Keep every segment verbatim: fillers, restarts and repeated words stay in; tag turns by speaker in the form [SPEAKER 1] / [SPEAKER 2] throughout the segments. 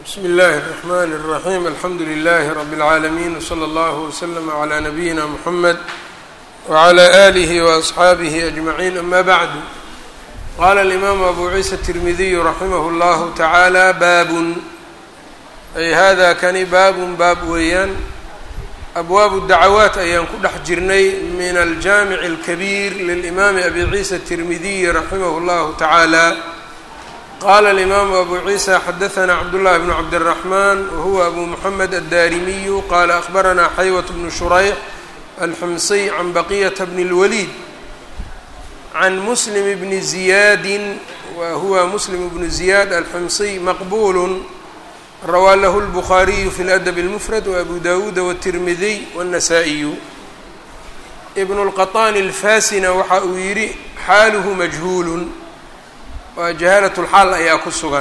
[SPEAKER 1] بsم الlh الرحmn الرحيم الحمdu للh رب العاalمين وصلى الله وسلم عlى نبيina محمد وعlى آله وأصحاabه أجمعين أmا bعd qala الإmام أbو عيسى الترmdي رحimه الlه taعالى bab ay hada kani baab baab weeyaan abwaab الdacwaaت ayaan ku dhex jirnay min الجamiع الكبير للإmam أbي عيسى الترmdي رحimه الlه taعالى qala الإmam أbو عيسى xdثna cبdاللh بن cبدالرحمن وهuوa أbو محمد الdاrimiي qala أخبرna xyوة بن شhريح الxمصي عن بقية بن الوليد عن مسلم بن زياد وهuوa مسلم بن زياد الxمصي مqبول rawى lh البخاري في الأدب المفرد وأbو dاود والترمذي والنسائي بن الqطان الفاsina waxa uu yihi xaalه مجهuل waa جahaalة الxaal ayaa ku sugan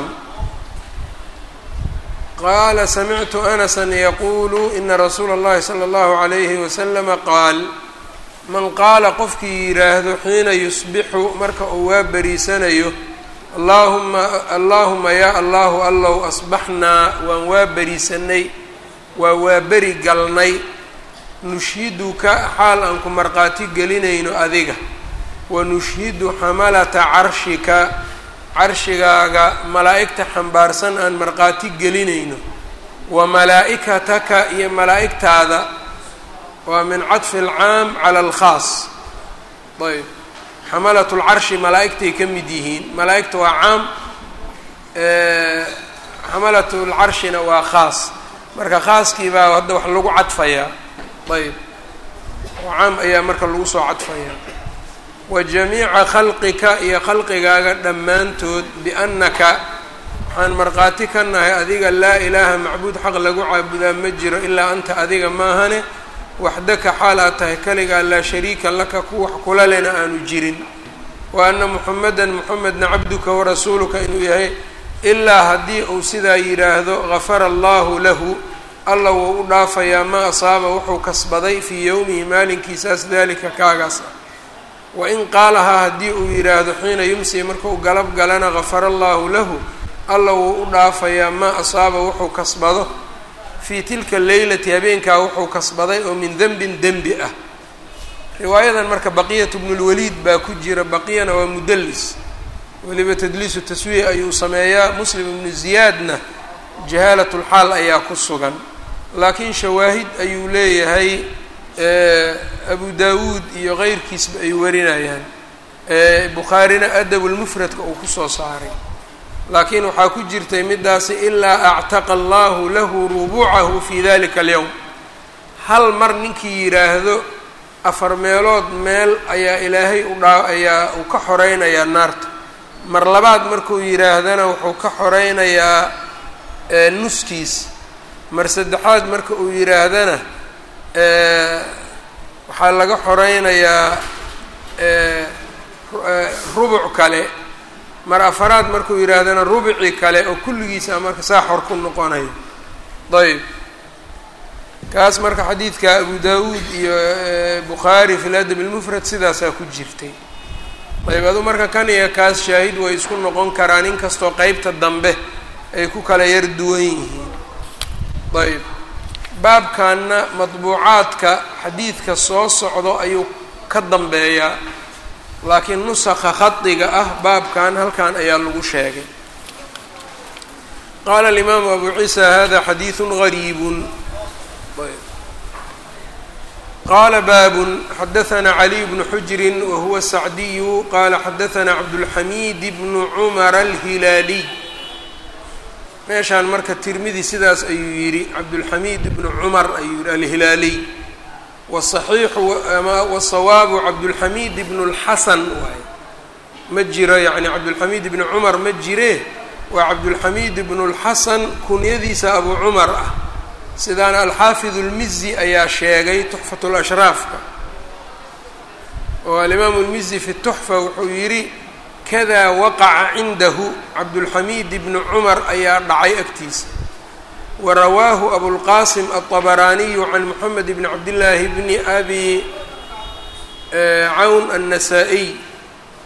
[SPEAKER 1] qaala samictu أنسا yaqulu ina rasuula الlahi slى الlaه عalayه وسلم qaal man qaala qofkii yidhaahdo xiina yusbixu marka uu waa beriisanayo allahuma allahuma yaa allahu allow asbaxnaa waan waa beriisanay waa waa beri galnay nushhiduka xaal aan ku marqaati gelinayno adiga wanushhidu xamalata carshika carshigaaga malaa'igta xambaarsan aan marqaati gelinayno wa malaa'ikataka iyo malaa'igtaada waa min cadfi alcaam cala alkhaas ayb xamalatu lcarshi malaa'igtay ka mid yihiin malaa'igta waa caam xamalatu lcarshina waa khaas marka khaaskii baa hadda wax lagu cadfayaa ayb oo caam ayaa marka lagu soo cadfayaa wa jamiica khalqika iyo khalqigaaga dhammaantood biannaka waxaan markhaati ka nahay adiga laa ilaaha macbuud xaq lagu caabudaa ma jiro ilaa anta adiga maahane waxdaka xaal aad tahay kaligaa laa shariika laka ku wax kula lena aanu jirin wa anna muxamedan muxamedna cabduka warasuuluka inuu yahay ilaa haddii uu sidaa yidhaahdo gafara allahu lahu alla wuu u dhaafayaa ma asaaba wuxuu kasbaday fii yowmihi maalinkiisaas daalika kaagaas ah wain qaalahaa haddii uu yidhaahdo xiina yumsi markuu galab galana gafara allahu lahu alla wuu u dhaafayaa maa asaaba wuxuu kasbado fii tilka leylati habeenkaa wuxuu kasbaday oo min denbin dembi ah riwaayadan marka baqiyatu bnulwaliid baa ku jira baqiyana waa mudallis weliba tadliisu taswiih ayuu sameeyaa muslim ibnu ziyaadna jahaalatulxaal ayaa ku sugan laakiin shawaahid ayuu leeyahay abu dawuud iyo keyrkiisba ay warinayaan bukhaarina adabulmufradka uu kusoo saaray laakiin waxaa ku jirtay midaasi ilaa actaqa allahu lahu rubuucahu fi dalika alyowm hal mar ninkii yidhaahdo afar meelood meel ayaa ilaahay u dhaa ayaa uu ka xoreynayaa naarta mar labaad markuu yidhaahdana wuxuu ka xoreynayaa nuskiis mar saddexaad marka uu yidhaahdana waxaa laga xoreynayaa rubuc kale mar afaraad markuu yidhaahdana rubuci kale oo kulligiisa marka saa xor ku noqonayo ayb kaas marka xadiidka abu dawuud iyo bukhaari fi ladab almufrad sidaasaa ku jirtay ayb adu marka kan iyo kaas shaahid way isku noqon karaan in kastoo qeybta dambe ay ku kala yar duwan yihiin ayb baabkanna madbuucaadka xadiidka soo socdo ayuu ka dambeeyaa laakiin nusakha khadiga ah baabkan halkan ayaa lagu sheegay qaala alimaamu abu ciisa hada xadiidu gariibun qaala baabun xadaثna caliy bnu xujrin wahuwa sacdiyu qaala xadaثna cabdulxamiid bnu cumar alhilaaliy meeshaan marka tirmidi sidaas ayuu yidhi cabdulxamiid bnu cumar ayuu yihi alhilaaliy wasaxiixu ama wasawaabu cabdulxamiid ibnu lxasan waay ma jiro yacni cabdulxamiid ibnu cumar ma jire waa cabdulxamiid ibnu lxasan kunyadiisa abu cumar ah sidaana alxaafid اlmizi ayaa sheegay tuxfat lashraafka oo alimaamu lmizi fi tuxfa wuxuu yidhi kada waqaca cindahu cabdulxamiid ibnu cumar ayaa dhacay agtiisa warawaahu abulqasim alطabaraaniyu can moxamed bni cabdillaahi bni abi cawn annasaa'iy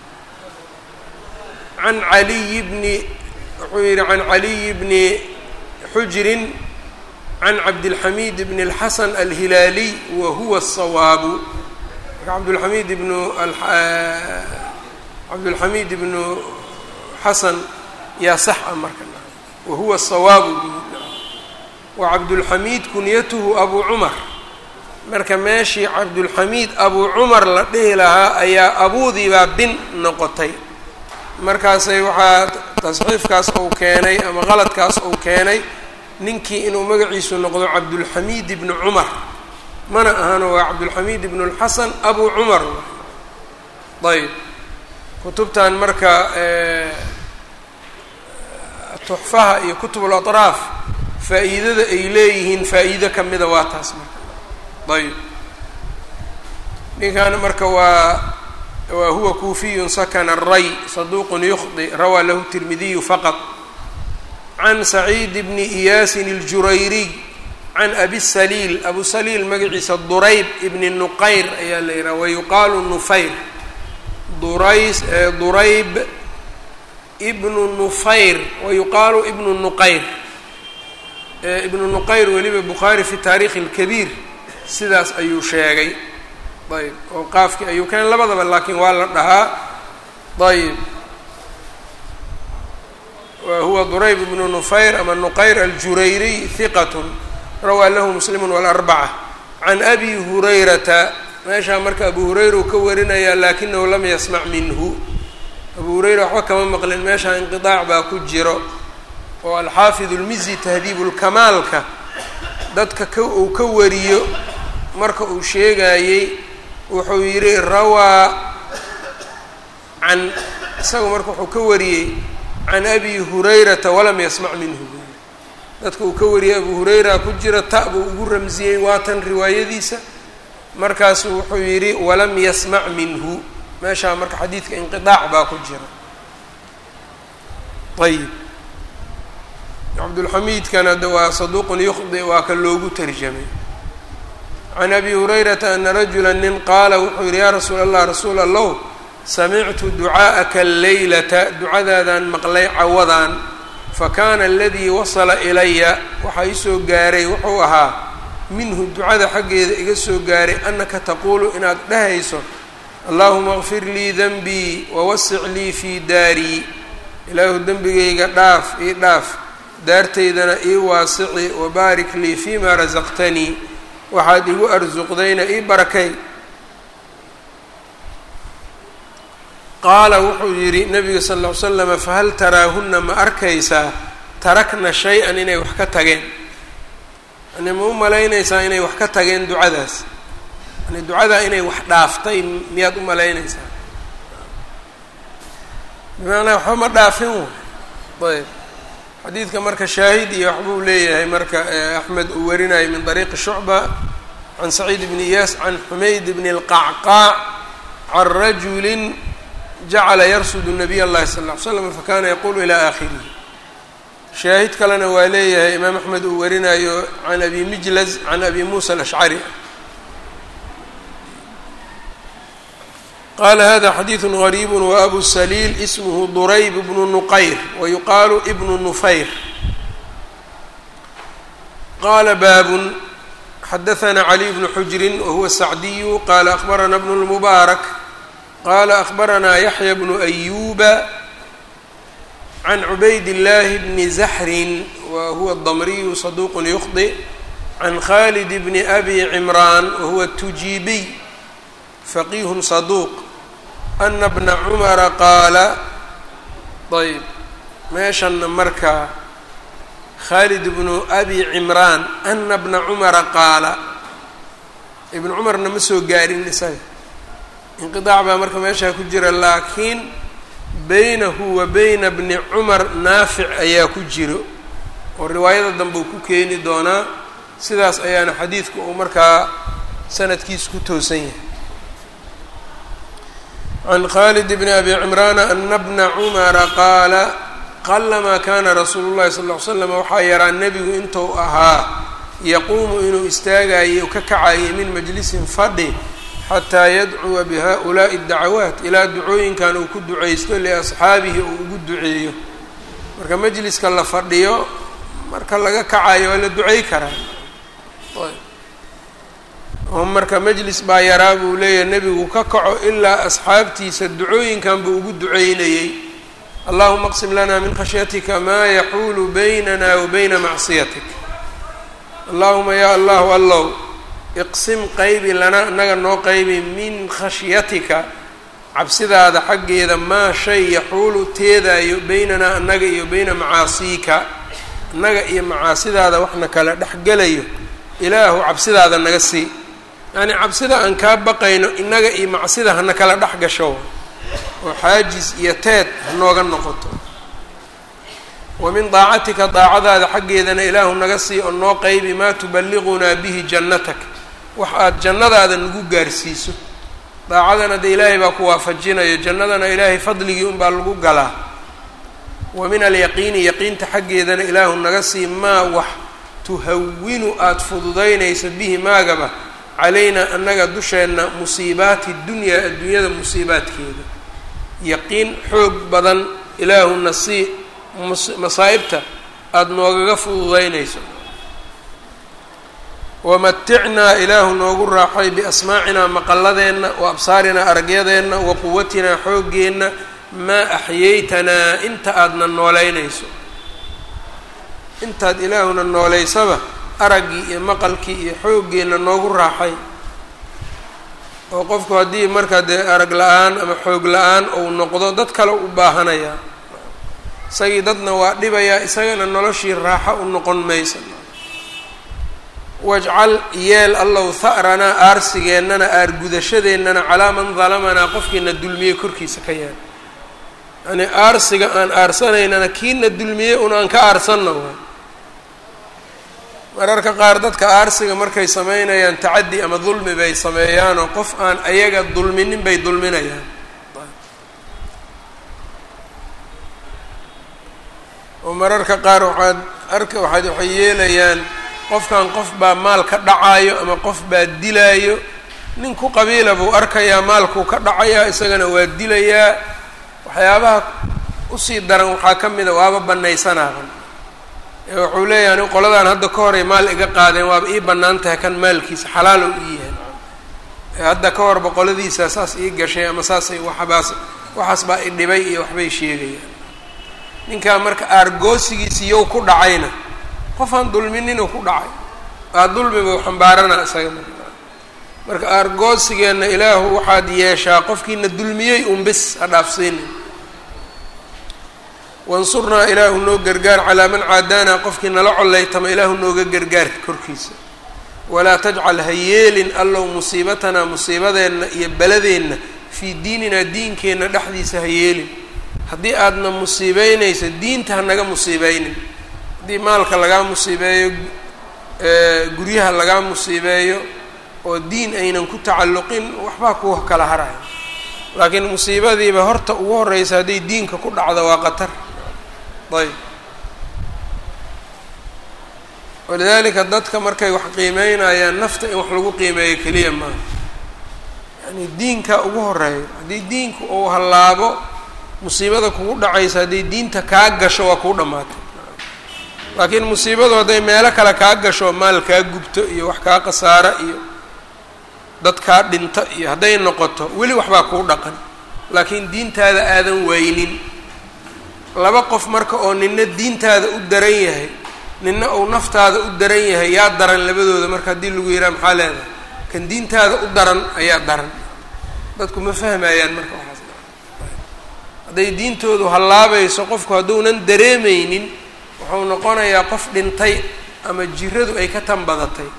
[SPEAKER 1] can caliyi bni wuxuu yihi can caliyi bni xujrin can cabdilxamiid bn اlxasan alhilaaliy wa huwa الsawaabu marka cabdulxamiid ibnu cabdulxamiid ibnu xasan yaa sax ah marka wa huwa الsawaabu wa cabdulxamiid kunyatuhu abu cumar marka meeshii cabdulxamiid abu cumar la dhihi lahaa ayaa abuudiibaa bin noqotay markaasay waxaa tasxiifkaas uu keenay ama qaladkaas uu keenay ninkii inuu magaciisu noqdo cabdulxamiid ibnu cumar mana ahano waa cabdulxamiid ibnu اlxasan abu cumar ayb kutubtan marka tuxfaha iyo kutub اlaطraaf faa'iidada ay leeyihiin faa'iido kamida waa taas marka ayb ninkan marka waa wa huwa kuufiyun sakana الray saduuq yukhdi rawaa lahu الtirmidiyu faqط can saciid bni iyaasin اljurayriy can abi saliil abu saliil magaciisa durayb ibni nuqayr ayaa la yidhaha wayuqaalu nufayr durays durayb ibnu nufayr wayuqaalu ibnu nuqayr ibnu nuqayr weliba bukhaari fi taarikhi اlkabiir sidaas ayuu sheegay ayb oo qaafkii ayuu keen labadaba laakiin waa la dhahaa ayb wa huwa durayb ibnu nufayr ama nuqayr aljurayriy hiqat rawaa lahu muslimu walarbaca can abi hurayrata meeshaa marka abu hurayra uu ka warinayaa laakinahu lam yasmac minhu abu hurayra waxba kama maqlin meeshaa inqiطaac baa ku jiro oo alxaafid اlmizi tahdiib اlkamaalka dadka ka uu ka wariyo marka uu sheegayey wuxuu yidhi rawaa can isagu marka wuxuu ka wariyey can abi hurayrata walam yasmac minhu dadka uu ka wariyey abu hurayra ku jira ta buu ugu ramsiyey waatan riwaayadiisa markaasu wuxuu yidhi walam yasmac minhu meeshaa marka xadiidka inqiطaac baa ku jira ayib cabdulxamiidkana de waa saduuqun yukhdi waa ka loogu tarjamay can abi hurayrata ana rajula nin qaala wuxuu yidhi yaa rasuula allah rasuul allow samictu ducaa'aka alleylata ducadaadan maqlay cawadaan fakaana aladii wasala ilaya waxaa ii soo gaaray wuxuu ahaa minhu ducada xaggeeda iga soo gaaray annaka taquulu inaad dhahayso allaahuma اغfir lii denbii wawasic lii fii daarii ilaahu dembigayga dhaaf ii dhaaf daartaydana ii waasici wabaarik lii fiima rasaqtanii waxaad igu arsuqdayna ii barakay qaala wuxuu yidhi nabiga sal ll ly slama fahal taraahunna ma arkaysaa tarakna shay-an inay wax ka tageen yani ma u malaynaysaa inay wax ka tageen ducadaas yani ducadaa inay wax dhaaftay miyaad u malaynaysaa bimacnaa waxba ma dhaafin ayb xadiidka marka shaahid iyo waxbuu leeyahay marka axmed uu warinayo min طariiqi shucba can saciid bni iyaas can xumayd bni اlqacqaac can rajuli jacala yarsudu nabiy اllahi sal ll ly slam fakana yaqulu ilى aakhirihi shaahid kalena waa leeyahay imaam axmed uu warinayo can abi mijlaz can abi musa alashcari qala hada xadiidu غariib waabu saliil ismhu durayb bnu nuqayr wayuqaalu ibnu nufayr qala baabun xadaثna cali bnu xujrin wahuwa sacdiyu qala akhbarana bnu اlmubaarak qala akhbarana yaxya bnu ayuba can cubayd اllahi bni zaxrin wa huwa damriyu saduq yukhdi can khalid bni abi cimraan wahuwa tujiibiy faqih saduq ana bna cumara qaala ayb meeshanna marka khaalid bnu abi cimraan ana bna cumara qaala ibnu cumarna ma soo gaarin isaga inqiطaac baa marka meeshaa ku jira laakiin baynahu wa bayna bni cumar naafic ayaa ku jiro oo riwaayada dambe uu ku keeni doonaa sidaas ayaana xadiidku uu markaa sanadkiisa ku toosan yahay can khalid bni abi cimraana ana bna cumara qaala qalamaa kaana rasuulu llahi sal ll ly slam waxaa yaraa nebigu intuu ahaa yaquumu inuu istaagayay oo ka kacayay min majlisin fadhi xataa yadcuwa bihaؤulaaءi اdacawaat ilaa ducooyinkan uu ku ducaysto liasxaabihi uu ugu duceeyo marka majliska la fadhiyo marka laga kacayo waa la ducey karaa. ayb oo marka majlis baa yaraa buu leeyahay nebigu ka kaco ilaa asxaabtiisa ducooyinkan buu ugu duceynayey. allahuma aqsim lana min khashyatika maa yaxuulu baynana wa bayna macsiyatik. allahuma ya allahu allow iqsim qaybi lana inaga noo qaybi min khashyatika cabsidaada xaggeeda maa shay yaxuulu teedaayo baynanaa annaga iyo bayna macaasiika annaga iyo macaasidaada waxna kala dhexgelayo ilaahu cabsidaada naga sii. yacni cabsida aan kaa baqayno innaga iyo macsida hana kala dhex gasho oo xaajis iyo teed hanooga noqoto. wa min daacatika daacadaada xaggeedana ilaahu naga sii oo noo qaybi maa tuballiqunaa bihi jannatak wax aad jannadaada nagu gaarsiiso. daacadana dee ilaahay baa ku waafajinayo, jannadana ilaahay fadligii unbaa lagu galaa. wa min alyaqiini yaqiinta xaggeedana ilaahu naga sii maa wax tuhawinu aada fududaynayso bihi maagaba calaynaa annaga dusheenna musiibaati dunyaa adduunyada musiibaadkeeda. yaqiin xoog badan ilaahuna sii masaa'ibta aada noogaga fududaynayso. wamaticnaa ilaahu noogu raaxay biasmaacinaa maqalladeenna wa absaarinaa aragyadeenna wa quwatinaa xooggeenna maa axyaytanaa inta aadna nooleynayso. intaad ilaahuna nooleysaba araggii iyo maqalkii iyo xooggeenna noogu raaxay. oo qofku haddii markaa dee arag la-aan ama xoog la-aan ou noqdo dad kale u baahanayaa, isagii dadna waa dhibayaa, isagana noloshii raaxo u noqon maysa. wajcal yeel allow ha'ranaa aarsigeennana aargudashadeennana calaa man dalamanaa qofkiina dulmiyey korkiisa ka yeel. yacnii aarsiga aan aarsanaynana kiina dulmiyey un aan ka aarsanna waay. mararka qaar dadka aarsiga markay samaynayaan tacaddi ama dulmi bay sameeyaanoo qof aan ayaga dulminin bay dulminayaan. oo mararka qaar waxaad arka waxaad waxay yeelayaan qofkan qof baa maal ka dhacaayo ama qof baa dilaayo, nin ku qabiila buu arkayaa maalkuu ka dhacayaa isagana waa dilayaa. waxyaabaha usii daran waxaa ka mida waaba banaysanaaban. wuxuu leeyahay anigu qoladaan hadda ka horay maal iga qaadeen waaba ii bannaan tahay kan maalkiisa xalaal ou ii yahay. hadda ka horba qoladiisa saas ii gashay ama saasay waxbaas waxaas baa i dhibay iyo waxbay sheegayaan. ninkaa marka aargoosigiisiiyow ku dhacayna qofaan dulminin uu ku dhacay aa dulmiba u xambaaranaa isaga. marka aargoosigeenna ilaahu waxaad yeeshaa qofkiina dulmiyey un bis ha dhaafsiinin. wansurnaa ilaahu noo gargaar calaa man caadaanaa qofkii nala collaytama ilaahu nooga gargaar korkiisa. walaa tajcal ha yeelin allow musiibatanaa musiibadeenna iyo beladeenna fii diininaa diinkeenna dhexdiisa ha yeelin. haddii aadna musiibeynaysa diinta ha naga musiibeynin. haddii maalka lagaa musiibeeyo, guryaha lagaa musiibeeyo oo diin aynan ku tacalluqin waxbaa ku kala haraya. laakiin musiibadiiba horta ugu horreysa hadday diinka ku dhacdo waa qatar. ayb walidaalika dadka markay wax qiimeynayaan nafta in wax lagu qiimeeyo keliya maaha. yani diinka ugu horeeyo. haddii diinku uu hallaabo musiibada kugu dhacaysa hadday diinta kaa gasho waa kuu dhammaatay. laakiin musiibadu hadday meelo kale kaa gasho maal kaa gubto iyo wax kaa khasaara iyo dad kaa dhinta iyo hadday noqoto weli waxbaa kuu dhaqan. laakiin diintaada aadan waynin. laba qof marka oo nina diintaada u daran yahay nina uu naftaada u daran yahay yaa daran labadooda. marka haddii lagu yidhaha maxaa leedahay kan diintaada u daran ayaa daran. dadku ma fahmayaan marka waxaas. hadday diintoodu hallaabayso qofku hadduunan dareemaynin wuxuu noqonayaa qof dhintay ama jiradu ay ka tanbadatay.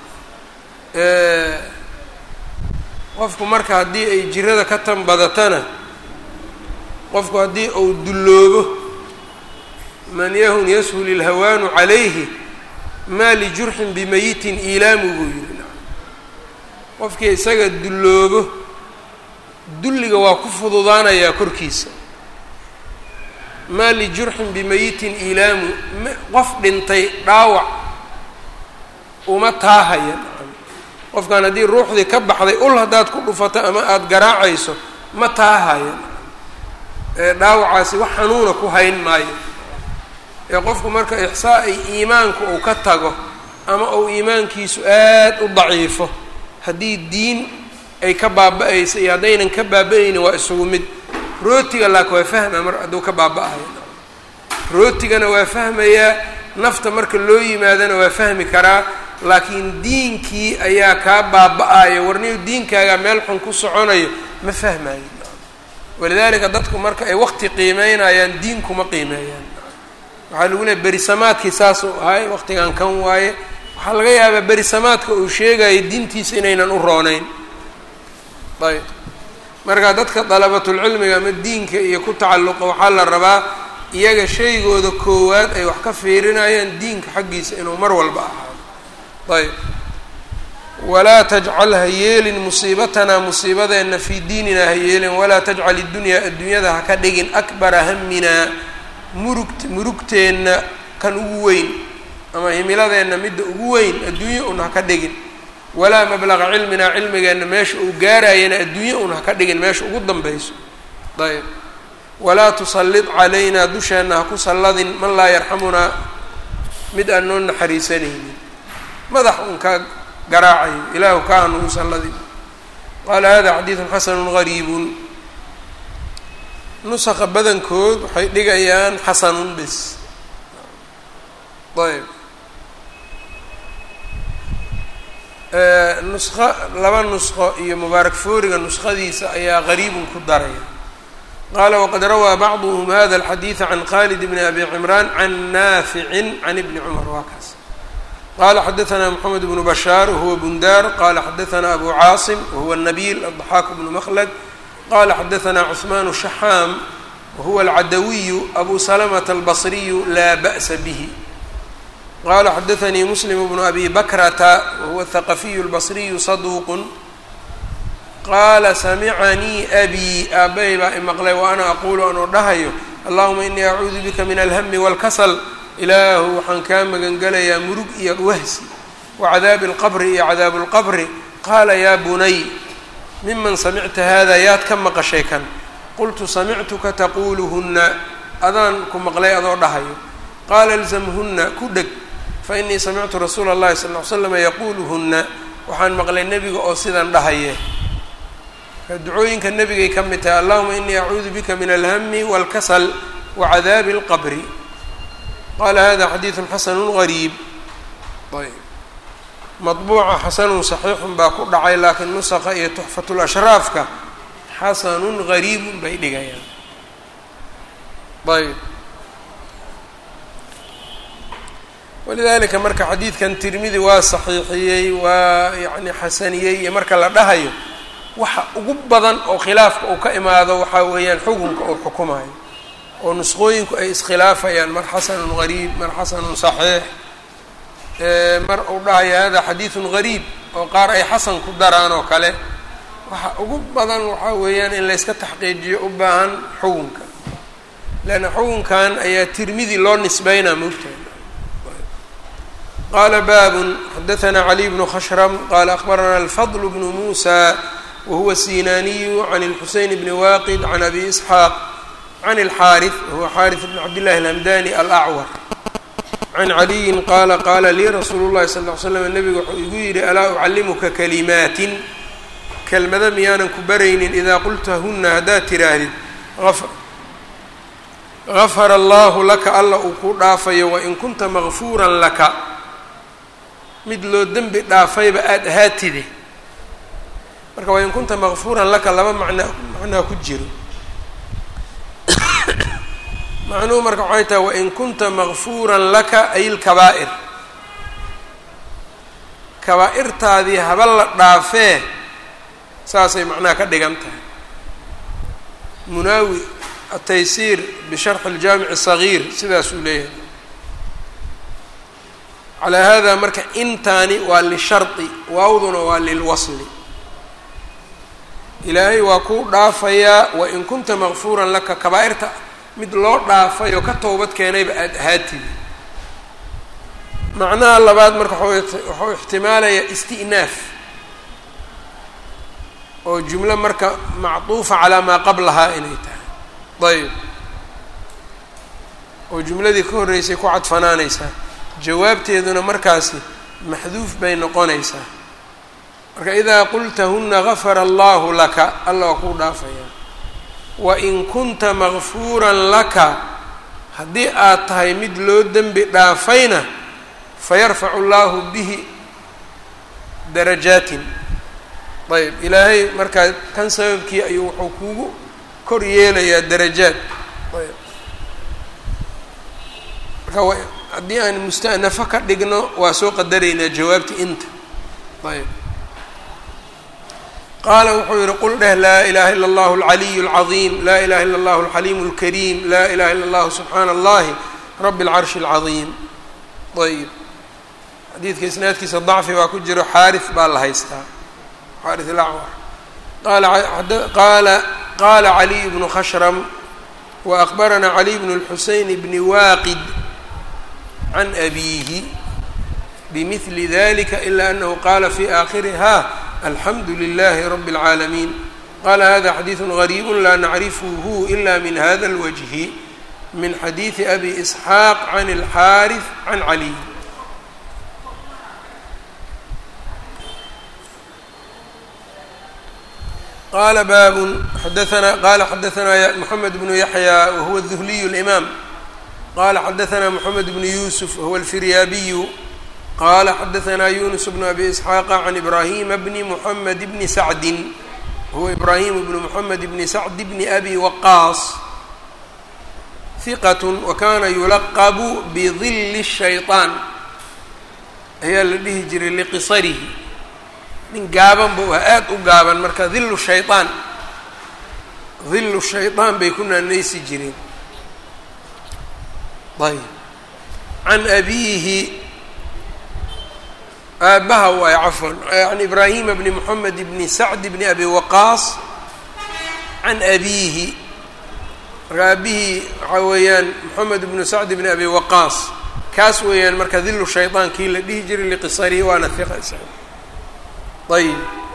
[SPEAKER 1] qofku marka haddii ay jirada ka tanbadatana qofku haddii uu dulloobo man yahun yashul ilhawaanu calayhi maa lijurxin bimayitin iilaamu buu yidhi. qofkii isaga dulloobo dulliga waa ku fududaanayaa korkiisa. maa lijurxin bimayitin iilaamu qof dhintay dhaawac uma taahaya. qofkan haddii ruuxdii ka baxday ul haddaad ku dhufato ama aada garaacayso ma taahaya. ee dhaawacaasi wax xanuuna ku hayn maayo. ee qofku marka ixsaa'i iimaanku uu ka tago ama uu iimaankiisu aad u daciifo haddii diin ay ka baaba-aysa iyo haddaynan ka baaba-aynin waa isugu mid. rootiga laakin waa fahma mar hadduu ka baaba-ayo, rootigana waa fahmayaa, nafta marka loo yimaadana waa fahmi karaa, laakiin diinkii ayaa kaa baaba-ayo, warniyo diinkaaga meel xun ku soconayo ma fahmayo. walidaalika dadku marka ay waqti qiimeynayaan diin kuma qiimeeyaan. waxaa lagu leeay berisamaadkii saasuu ahay waqtigan kan waaye, waxaa laga yaabaa berisamaadka uu sheegayo diintiisa inaynan u rooneyn. ayb marka dadka dalabatulcilmiga ama diinka iyo ku tacalluqa waxaa la rabaa iyaga shaygooda koowaad ay wax ka fiirinayaan diinka xaggiisa inuu mar walba ahaado. ayb walaa tajcal ha yeelin musiibatanaa musiibadeenna fii diinina ha yeelin, walaa tajcal iddunyaa adduunyada ha ka dhigin akbara haminaa murugt murugteenna kan ugu weyn, ama himiladeenna midda ugu weyn adduunye un ha ka dhigin. walaa mablaqa cilminaa cilmigeenna meesha uu gaarayana adduunye un ha ka dhigin meesha ugu danbayso. ayb walaa tusallid calaynaa dusheenna ha ku salladin man laa yarxamunaa mid aan noo naxariisanaynin, madax un kaa garaacayo ilaahu ka aan ugu salladin. qaala hada xadiidun xasanun gariibun. nusaqa badankood waxay dhigayaan xasanun bis. ayb nusqo laba nusqo iyo mubaarak fooriga nusqadiisa ayaa gariibun ku daraya. qaala waqad rawaa bacduhum hada alxadiida can khalid bni abi cimraan can naaficin can ibni cumar. waa kaas. qala xadaثna mxamed bnu bashaar wahuwa bundar qala xadaثna abu caasim wahuwa nabil aضaxaak bnu mklad qala xadaثna cثman shaxaam wahuwa alcadawiyu abu salamta albصriyu laa ba'sa bih. qala xadaثanii muslim bnu abi bakrata wahuwa الthaqafiyu اlbصriyu saduuq qaala samicanii abi aabay baa imaqlay wa ana aqulu anuu dhahayo allahuma inii acuudu bika min alhmi wاlkasl ilaahu waxaan kaa magangelayaa murug iyo wahsi wa cadaabi اlqabri iyo cadaabu اlqabri. qaala yaa bunay miman samicta hada yaad ka maqashay kan? qultu samictuka taquuluhuna adaan ku maqlay adoo dhahayo. qaala ilzamhuna ku dheg fainii samictu rasuula اllahi sal ll ly slam yaquuluhuna waxaan maqlay nebiga oo sidan dhahaye. ducooyinka nebigay ka mid tahay allahuma inii acuudu bika min alhami wاlkasl wa cadaabi اlqabri. qala hada xadiiثu xasanu gariib. ayb maطbuuca xasanun صaxiixun baa ku dhacay laakiin nusaqa iyo tuxfat lashraafka xasanun gariibun bay dhigayaan. ayb walidalika marka xadiidkan tirmidi waa saxiixiyey waa yani xasaniyey iyo marka la dhahayo waxa ugu badan oo khilaafka uu ka imaado waxaa weeyaan xukunka uu xukumayo oo nusqooyinku ay iskhilaafayaan, mar xasanun gariib mar xasanun saxiix, mar uu dhahayo hada xadiidun gariib oo qaar ay xasan ku daraan oo kale. waxa ugu badan waxaa weeyaan in layska taxqiijiyo u baahan xukunka, leanna xukunkan ayaa tirmidi loo nisbeynaa moogtahay. qaala baabun xadaثna cali bnu khashram qaala akhbarana alfadl bnu muusa wahuwa sinaniyu can اlxuseyn bni waaqid can abi isxaaq can اlxaariث wahuwa xaariث bn cabdillahi alhamdani alacwar can caliyin qaala qaala lii rasuulu llahi sal ll ly slam nebiga wuxuu igu yidhi alaa ucallimuka kalimaatin kelmada miyaanan ku baraynin idaa qultahuna haddaad tiraahdid gafara allahu laka alla uu ku dhaafayo wain kunta makfuuran laka mid loo dembi dhaafayba aada ahaatide. marka wain kunta makfuuran laka laba macna macnaa ku jiro. macnuhu marka waxay tahay wain kunta makfuuran laka ay lkabaa'ir, kabaa'irtaadii haba la dhaafee saasay macnaha ka dhigan tahay. munaawi ataysiir bisharxi aljaamici sagiir sidaasuu leeyahay. calaa hada marka intaani waa lishardi, waawduna waa lilwasli. ilaahay waa kuu dhaafayaa wain kunta makfuuran laka kabaa'irta mid loo dhaafay oo ka toobad keenayba aada ahaatid. macnaha labaad marka waxuu ixtimaalayaa isti'naaf oo jumlo marka macduufa calaa maa qablahaa inay tahay. ayb oo jumladii ka horreysay ku cadfanaanaysaa, jawaabteeduna markaasi maxduuf bay noqonaysaa. marka idaa qultahuna gafara allahu laka, alla waa kuu dhaafayaa. wain kunta makfuuran laka, haddii aad tahay mid loo dembi dhaafayna fayarfacu llaahu bihi darajaatin. ayb ilaahay markaa kan sababkii ayuu wuxuu kuugu kor yeelayaa darajaad. ayb marka haddii aan musta'nafo ka dhigno waa soo qadaraynaa jawaabti inta. ayb qaala wuxuu yihi qul dheh laa ilaha ila allahu alcaliyu alcaظiim, laa ilaha ila allahu alxaliimu اlkariim, laa ilaha ila allahu subxaana allahi rabi اlcarshi اlcaظiim. ayb xadiidka isnaadkiisa dacfi baa ku jiro, xaari baa la haystaa, xaari alacwar. qaala qaala caliy bnu khashram wa akbaranaa caliy bnu اlxuseyn bni waaqid can abiihi bimidli dalika ila anahu qaala fi aakhiriha alxamdu lilahi rabi اlcaalamiin. qala hada xadiidu gariibu laa nacrifuhu ila min hada اlwajhi min xadiidi abi isxaaq can اlxaariث can caliy. qala baabun xadaana qala xadaanaa moxamed bnu yaxya wahuwa duhliyu اlimaam qala xadaanaa moxamed bnu yuusuf wahuwa alfiryaabiyu qala xadaanaa yunus bnu abi isxaaqa can ibrahima bni moxamed bni sacdin wahuwa ibrahimu bnu moxamed bni sacd bni abi waqaas hiqat wakana yulaqabu bidili shayطaan ayaa la dhihi jiray liqisarihi, nin gaaban buu ah, aada u gaaban, marka dillu shayطaan dillu shayطaan bay ku naanaysi jireen. ayb can abiihi aabbaha waay cafwan can ibraahima bni moxamed bni sacd bni abi waqaas can abiihi, marka aabihii waxaa weeyaan moxamed bnu sacd bni abi waqaas, kaas weeyaan marka dillu shayطaan kii la dhihi jiray liqisarihi, waana hiqa isaga. ayb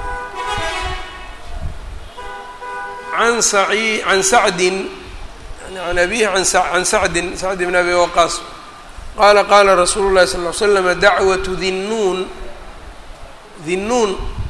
[SPEAKER 1] an saci can sacdin an abihi an can sacdin sacd bn abi waqaas qaala qaala rasuulu llahi sal ll ly slam dacwatu dinnuun dinnuun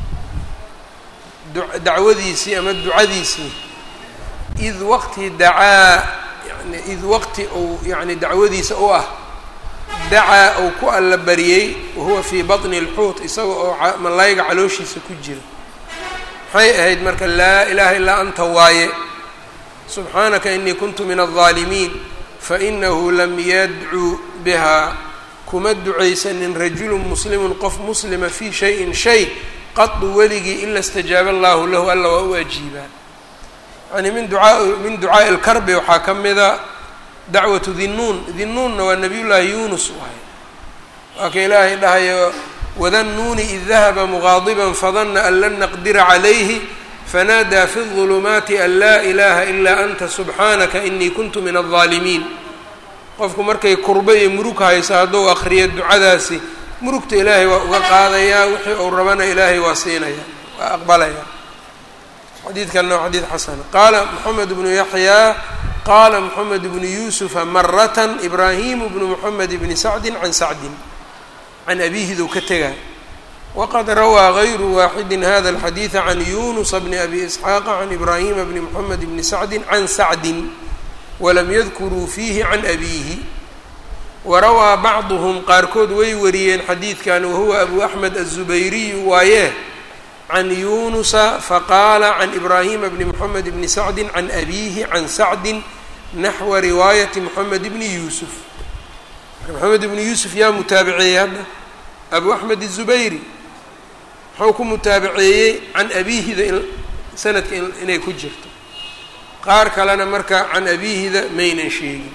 [SPEAKER 1] dacwadiisii ama ducadiisii id waqti dacaa yani id waqti ou yani dacwadiisa u ah dacaa ou ku alla bariyey wahuwa fii baطni اlxuut, isaga oo malayga calooshiisa ku jira. maxay ahayd marka laa ilaha ilaa anta waaye, subxaanaka inii kuntu min الظaalimiin, fainahu lam yadcuu biha, kuma ducaysanin rajulu muslimu qof muslima fii shayin shay qadu weligii ila اstajaaba allahu lahu, alla waa u ajiibaa. yani min duaa min ducaaءi اlkarbi waxaa ka mida dacwatu dinnuun. dinnuunna waa nabiy llaahi yunus waay, waa ka ilaahay dhahayo wadannuuni id dahaba mugaadiban fadana an lan naqdira calayhi fanaadaa fi الظulumaati an laa ilaha ilaa anta subxaanaka inii kuntu min الظaalimiin. qofku markay kurbo iyo murug hayso hadduu akriyo ducadaasi, murugta ilaahay waa uga qaadayaa, wixii uu rabana ilaahay waa siinaya, waa aqbalaya. xadiidkanna waa xadiid xasana. qaala moxamed bnu yaxyaa qala moxamed bnu yuusufa maratan ibraahimu bnu moxamed bni sacdin can sacdin can abiihidou ka tegaa. waqad rawaa gayru waaxidi hada alxadiida can yunusa bni abi isxaaqa can ibraahima bni moxamed bni sacdin can sacdin walam yadkuruu fiihi can abiihi. warawaa bacduhum qaarkood way wariyeen xadiidkan wahuwa abu axmed aلzubayriyu waaye can yunusa faqaala can ibraahima bni moxamed bni sacdin can abiihi can sacdin naxwa riwaayati moxamed bni yuusuf. moxamed bni yuusuf yaa mutaabiceeyey hadda abu axmed الzubayri, muxuu ku mutaabiceeyey can abiihida sanadka inay ku jirto, qaar kalena marka can abiihida maynan sheegin.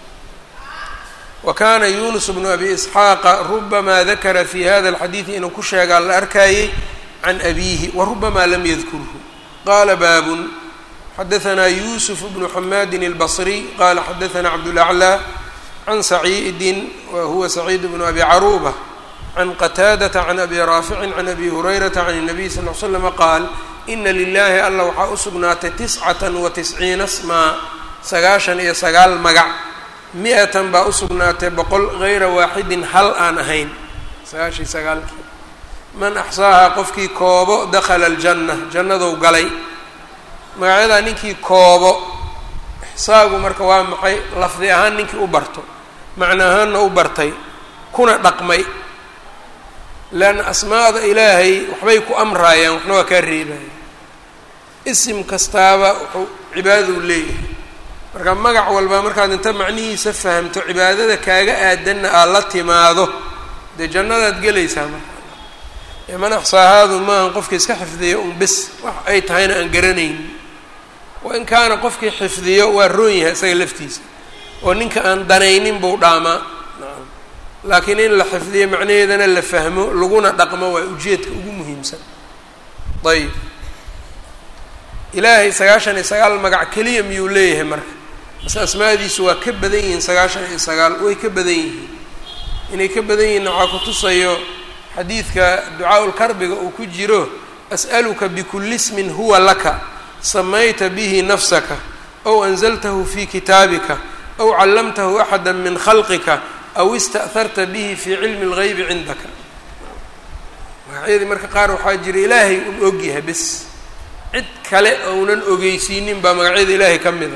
[SPEAKER 1] wa kaana yunus bnu abi isxaaqa rubamaa dakara fi hada alxadiidi inuu ku sheegaa la arkaayey can abiihi warubamaa lam yadkurhu. qaala baabun xadaanaa yuusuf bnu xamaadin اlbصriy qaala xadaanaa cabdulaclى can saciidin wa huwa saciid bnu abi caruuba can qataadata can abi raaficin can abi hurayrata can الnabiy sal ll slama qaal ina lilahi alla waxaa u sugnaatay tiscata wa tisciina smaa sagaashan iyo sagaal magac mi-atan baa usugnaatay boqol hayra waaxidin hal aan ahayn sagaashii sagaalkii man axsaahaa qofkii koobo dakhala aljanna jannadou galay magacyadaa ninkii koobo ixsaagu marka waa maxay lafdi ahaan ninkii u barto macno ahaanna u bartay kuna dhaqmay leanna asmaada ilaahay waxbay ku amraayaan waxna waa kaa reebayaan isim kastaaba wuxuu cibaadadu leeyahay marka magac walba markaad inta macnihiisa fahamto cibaadada kaaga aadanna aad la timaado dee jannadaad gelaysaa marka ee man axsaahaadu maahan qofkii iska xifdiyo un bis wax ay tahayna aan garanayn wa in kaana qofkii xifdiyo waa roon yahay isaga laftiisa oo ninka aan danaynin buu dhaamaa laakiin in la xifdiyo macnaheedana la fahmo laguna dhaqmo waa ujeedka ugu muhiimsan ayib ilaahay sagaashan iyo sagaal magac keliya miyuu leeyahay marka base asmaadiisu waa ka badan yihiin sagaashan iyo sagaal way ka badan yihiin inay ka badan yihiin waxaa ku tusayo xadiidka ducaa-ul karbiga uu ku jiro as'aluka bikulli ismin huwa laka samayta bihi nafsaka aw anzaltahu fi kitaabika aw callamtahu axada min khalqika aw ista'harta bihi fi cilmi اlgaybi cindaka magacyadii marka qaar waxaa jira ilaahay un ogyahay bis cid kale ounan ogeysiinin baa magacyada ilaahay ka mida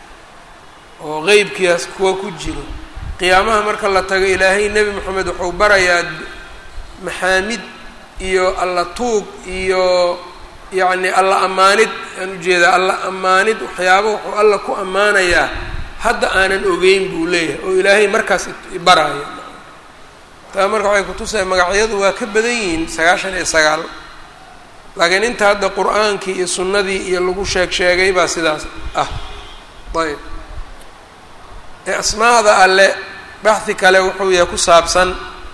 [SPEAKER 1] oo qeybkiias kuwa ku jiro qiyaamaha marka la tago ilaahay nebi moxamed wuxuu barayaa maxaamid iyo alla tuug iyo yacni alla ammaanid aan ujeedaa alla ammaanid waxyaaba wuxuu alla ku ammaanayaa hadda aanan ogeyn buu leeyahay oo ilaahay markaas ibaraayo taa marka waxay kutusaya magacyadu waa ka badan yihiin sagaashan iyo sagaal laakiin inta hadda qur-aankii iyo sunnadii iyo lagu sheeg sheegay baa sidaas ah ayb ee asmaada alle baxhi kale wuxuu yahay ku saabsan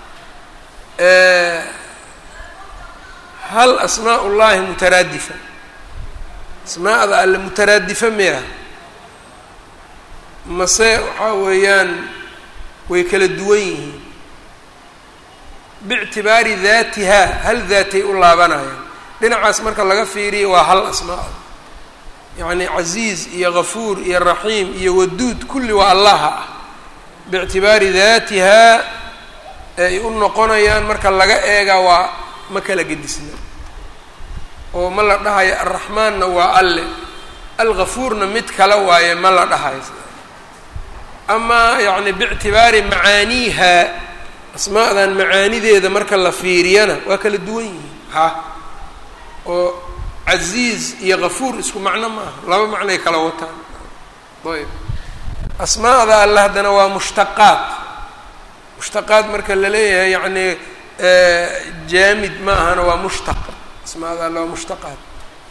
[SPEAKER 1] hal asmaa ullaahi mutaraadifa asmaada alle mutaraadifa miya mase waxaa weeyaan way kala duwan yihiin biictibaari daatiha hal daatay u laabanayaan dhinacaas marka laga fiiriyo waa hal asmaa yacni casiiz iyo gafuur iyo raxiim iyo waduud kulli waa allaha ah biictibaari daatiha ay u noqonayaan marka laga eegaa waa ma kala gedisna oo ma la dhahayo arraxmaanna waa alle algafuurna mid kale waaye ma la dhahayo amaa yacni biictibaari macaaniiha asmaadan macaanideeda marka la fiiriyana waa kala duwan yihiin ha oo casiiz iyo gafuur isku macno maaha laba macnoay kala wataan ayb asmaada alle haddana waa mushtaqaad mushtaqaad marka la leeyahay yacni jaamid ma ahana waa mushtaq asmaada alle waa mushtaqaad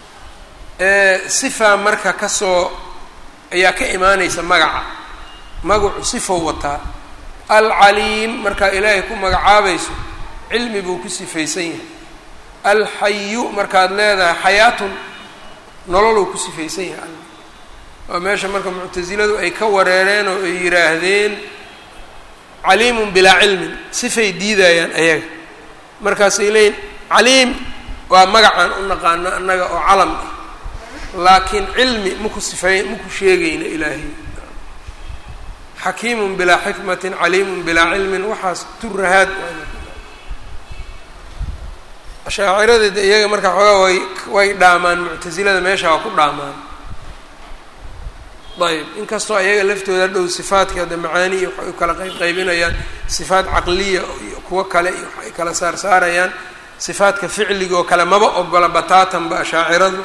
[SPEAKER 1] sifa marka kasoo ayaa ka imaanaysa magaca magacu sifow wataa alcaliim markaa ilaahay ku magacaabayso cilmi buu ku sifaysan yahay alxayu markaad leedahay xayaatun nololuu ku sifaysan yahay alla waa meesha marka muctasiladu ay ka wareereen oo ay yidhaahdeen caliimun bilaa cilmin sifay diidayaan ayaga markaasay leeyiin caliim waa magacaan u naqaano annaga oo calam ah laakiin cilmi maku sifay maku sheegayna ilaahay xakiimun bilaa xikmatin caliimun bilaa cilmin waxaas turahaad ashaaciradeeda iyaga marka xoogaa way way dhaamaan muctasilada meesha waa ku dhaamaan ayb inkastoo ayaga laftooda dhow sifaadka hadda macaani iyo waxay u kala qayb qaybinayaan sifaat caqliya iyo kuwo kale iyo waxay kala saar saarayaan sifaadka ficliga oo kale maba ogola bataatanba ashaaciradu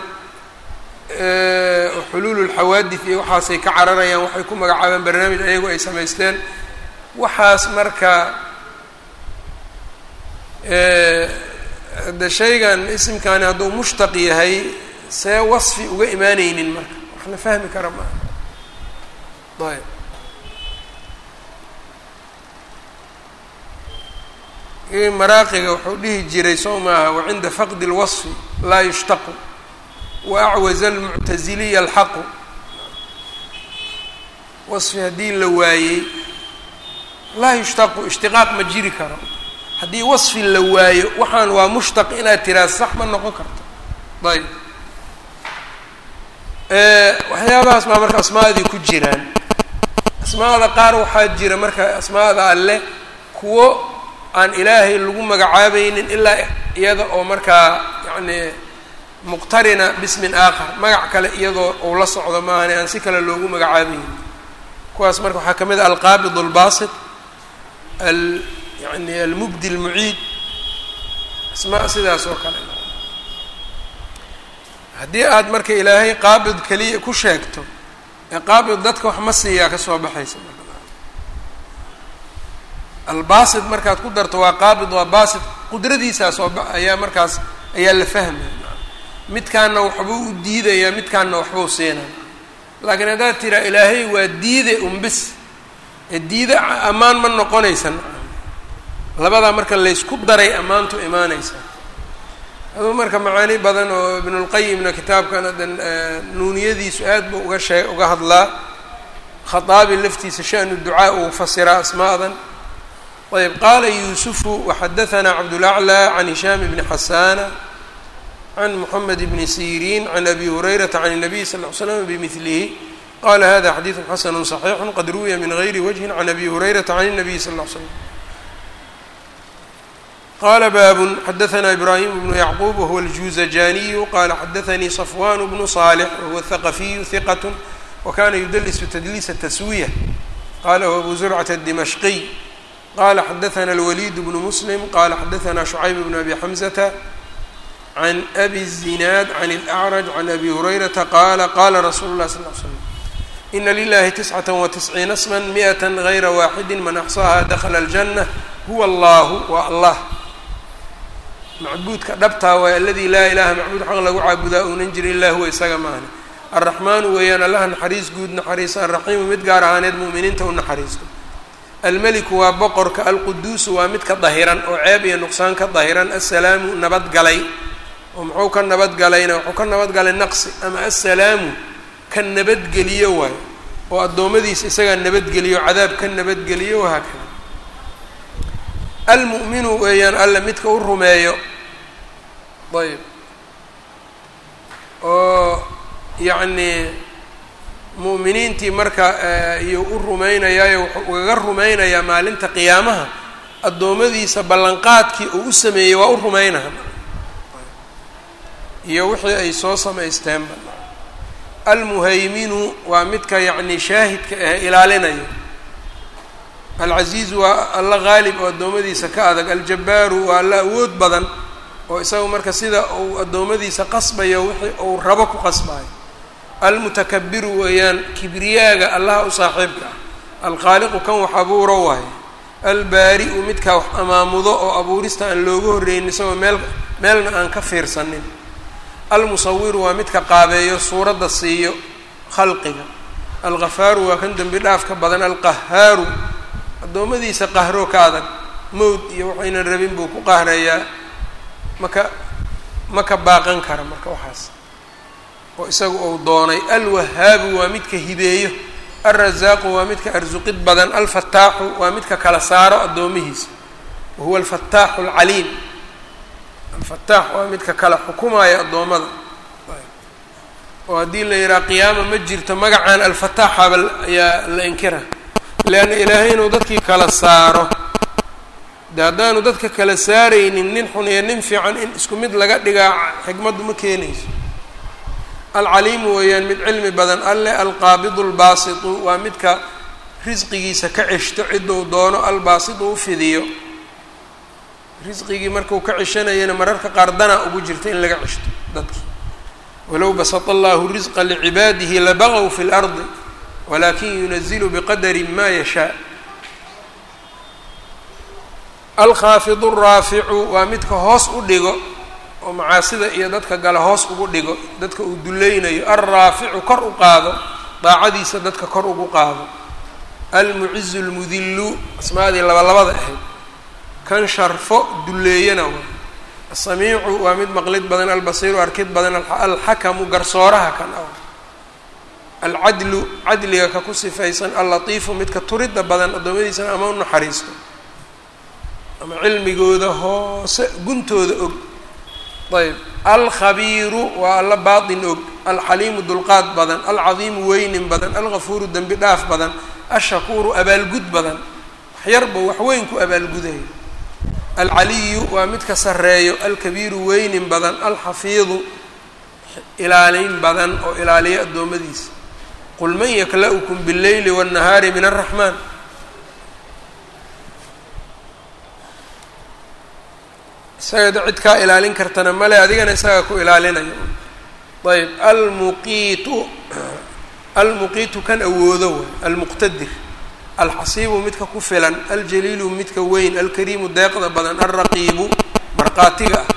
[SPEAKER 1] xuluul lxawaadith iyo waxaasay ka cararayaan waxay ku magacaabeen barnaamij ayagu ay samaysteen waxaas marka de shaygan isimkani hadduu mushtaq yahay see wasfi uga imaaneynin marka wax la fahmi kara maaha ayb maraaqiga wuxuu dhihi jiray soo maaha wacinda faqdi اlwaصfi laa yushtaqu waacwaza almuctaziliya alxaqu wasfi haddii la waayey laa yushtaqu ishtiqaaq ma jiri karo haddii wasfi la waayo waxaan waa mushtaq inaad tiraad sax ma noqon karto ayb waxyaabahaas baa marka asmaadii ku jiraan asmaada qaar waxaa jira marka asmaada alle kuwo aan ilaahay lagu magacaabaynin ilaa iyada oo markaa yacni muqtarina bismin aakhar magac kale iyadoo uu la socdo maahane aan si kale loogu magacaabaynin kuwaas marka waxaa ka mid ah alqaabid albaasit al yani almubdi almuciid asmaa sidaas oo kale haddii aad marka ilaahay qaabid keliya ku sheegto ee qaabid dadka wax ma siiyaa ka soo baxaysa albaasit markaad ku darto waa qaabid waa baasit qudradiisaa soo ba ayaa markaas ayaa la fahmaya midkaana waxbuu u diidayaa midkaana waxbuu siinaya laakiin haddaad tiraa ilaahay waa diide unbis ee diide ammaan ma noqonaysan labadaa marka laysku daray ammaantu imaanaysa aduu marka macaani badan oo ibnulqayimna kitaabkan hadda nuuniyadiisu aad buu uga shee uga hadlaa khataabi laftiisa sha'nu ducaa uu fasiraa asmaadan ayb qaala yuusufu waxadahanaa cabdulaclى can hishaam bni xasana can moxamed bni siriin can abi hurayrata can الnabiy sal ll ly slam bimilihi qala hada xadiidu xasanu صaxiixu qad ruwiya min gayri wajhin can abi hurayrata can الnabiy sal ll ly slam qala baabun xadaثna ibrahim bnu yacquub wahuwa اljuuzajaniyu qala xadaثanii صafwan bnu صaalx wahuwa haqafiyu hiqat wakana yudlisu tadliisa taswiya qalahu abu zurcata الdimashqiy qala xadaثna اlwlid bnu muslim qala xadaثna شhucayb bn abi xamزata can abi الzinaad can اlأcraj can abi hurayrata qala qala rasuulu اlah sal ly slam ina lilahi tiscata watisciina sma miئat غayra waaxidi man axصaaha dakla اljanة huwa allahu waa allah macbuudka dhabtaa waay aladi laa ilaha macbuud xaq lagu caabudaa uunan jirin ilaa huwa isaga maahne alraxmaanu weeyaan allaha naxariis guud naxariisa alraxiimu mid gaar ahaaneed mu'miniinta u naxariisto almeliku waa boqorka alquduusu waa midka dahiran oo ceeb iyo nuqsaan ka dahiran assalaamu nabadgalay oo muxuu ka nabadgalayna wuxuu ka nabadgalay naqsi ama assalaamu ka nabadgeliyo waayo oo addoommadiisa isagaa nabadgeliyo cadaab ka nabadgeliyo wahaakada almu'minu weeyaan alle midka u rumeeyo ayb oo yacnii mu'miniintii marka iyuu u rumaynayaayo wuxuu ugaga rumaynayaa maalinta qiyaamaha addoommadiisa ballanqaadkii uu u sameeyey waa u rumaynaha iyo wixii ay soo samaysteenba almuhayminu waa midka yacni shaahidka ah ilaalinayo alcaziizu waa alla qaalib oo addoommadiisa ka adag aljabbaaru waa alla awood badan oo isaga marka sida uu addoommadiisa qasbayo wixii uu rabo ku qasbayo almutakabiru weeyaan kibriyaaga allaha u saaxiibka ah alkhaaliqu kan wax abuuro waayo albaari-u midkaa wax amaamudo oo abuurista aan looga horreynin isagoo meel meelna aan ka fiirsanin almusawiru waa midka qaabeeyo suuradda siiyo khalqiga alghafaaru waa kan dembi dhaafka badan alqahaaru addoommadiisa qahroo ka adag mowd iyo waxaynan rabin buu ku qahrayaa maka ma ka baaqan kara marka waxaas oo isaga uu doonay alwahaabu waa midka hibeeyo alrazaaqu waa midka arsuqid badan alfataaxu waa midka kala saaro addoomihiisa wahuwa alfataaxu alcaliim alfataax waa midka kala xukumaayo addoommada oo haddii la yidhaha qiyaama ma jirto magacaan alfataaxaba ayaa la inkira leanna ilaahay inuu dadkii kala saaro de haddaanu dadka kala saaraynin nin xun iyo nin fiican in isku mid laga dhigaa xikmaddu ma keenayso alcaliimu weeyaan mid cilmi badan alle alqaabidu albaasitu waa midka risqigiisa ka ceshto ciduu doono albaasitu u fidiyo risqigii markuu ka ceshanayana mararka qaar danaa ugu jirta in laga ceshto dadkii walow basata allahu risqa licibaadihi labagaw fi lardi walakin yunazilu biqadari ma yashaa alkhaafidu alraaficu waa midka hoos u dhigo oo macaasida iyo dadka gala hoos ugu dhigo dadka uu dulleynayo alraaficu kor u qaado daacadiisa dadka kor ugu qaado almucizu lmudillu asmaadii labalabada ahayd kan sharfo dulleeyana waa asamiicu waa mid maqlid badan albasiiru arkid badan alxakamu garsooraha kan ah alcadlu cadliga ka ku sifaysan allatiifu midka turidda badan addoommadiisana ama u naxariisto ama cilmigooda hoose guntooda og ayb alkhabiiru waa alla baatin og alxaliimu dulqaad badan alcadiimu weynin badan algafuuru dembi dhaaf badan ashakuuru abaalgud badan waxyarba waxweyn ku abaalgudayo alcaliyu waa midka sarreeyo alkabiiru weynin badan alxafiidu ilaalin badan oo ilaaliya addoommadiisa qul man yakla'ukum bاlleyli wالnahaari min الraxmaan isaga cid kaa ilaalin kartana male adigana isaga ku ilaalinayo ayb almuqiitu almuqiitu kan awoodo way almuqtadir alxasiibu midka ku filan aljaliilu midka weyn alkariimu deeqda badan alraqiibu marqaatiga ah